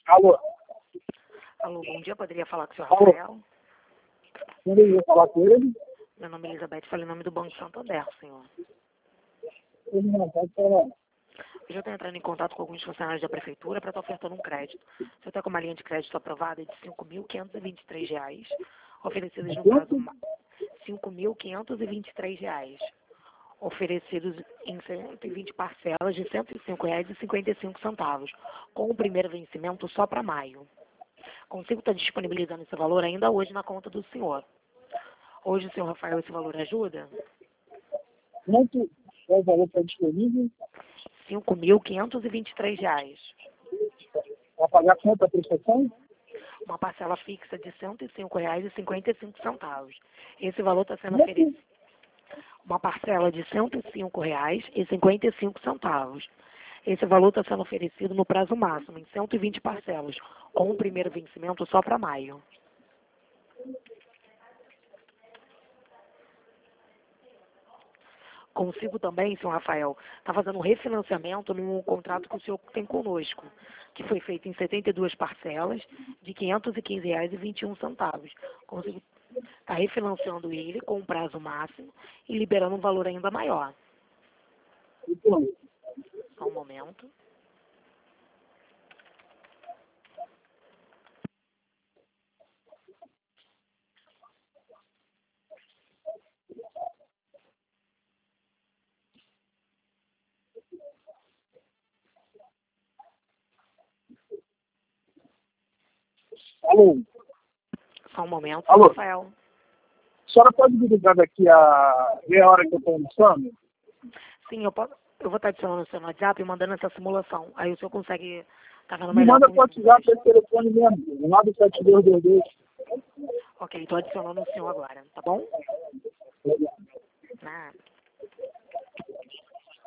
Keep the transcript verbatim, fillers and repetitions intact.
Alô? Alô, bom dia. Poderia falar com o senhor Alô? Rafael? Poderia falar com ele? Meu nome é Elizabeth, falei em nome do Banco Santander, senhor. Ele não pode falar. Eu já estou entrando em contato com alguns funcionários da prefeitura para estar ofertando um crédito. Você está com uma linha de crédito aprovada de cinco mil quinhentos e vinte e três reais, oferecidas no prazo ma- cinco mil quinhentos e vinte e três reais, oferecidos em cento e vinte parcelas de cento e cinco reais e cinquenta e cinco centavos, com o primeiro vencimento só para maio. Consigo estar disponibilizando esse valor ainda hoje na conta do senhor. Hoje, senhor Rafael, esse valor ajuda? Quanto é o valor que está disponível? cinco mil quinhentos e vinte e três reais. Vai pagar quanto a prestação? Uma parcela fixa de cento e cinco reais e cinquenta e cinco centavos. Esse valor está sendo Como é que- oferecido. Uma parcela de cento e cinco reais e cinquenta e cinco centavos. Esse valor está sendo oferecido no prazo máximo, em cento e vinte parcelas, com o primeiro vencimento só para maio. Consigo também, senhor Rafael, está fazendo um refinanciamento no contrato que o senhor tem conosco, que foi feito em setenta e duas parcelas de quinhentos e quinze reais e vinte e um centavos. Consigo estar refinanciando ele com um prazo máximo e liberando um valor ainda maior. Então, Só um momento. alô? Só um momento, Alô? senhor Rafael. A senhora pode me ligar daqui a meia hora que eu estou almoçando? Sim, eu, posso, eu vou estar adicionando o seu no WhatsApp e mandando essa simulação. Aí o senhor consegue estar vendo Me melhor manda com para o os WhatsApp números. esse telefone mesmo. nove sete dois dois dois. Ok, estou adicionando o senhor agora, tá bom? Nada.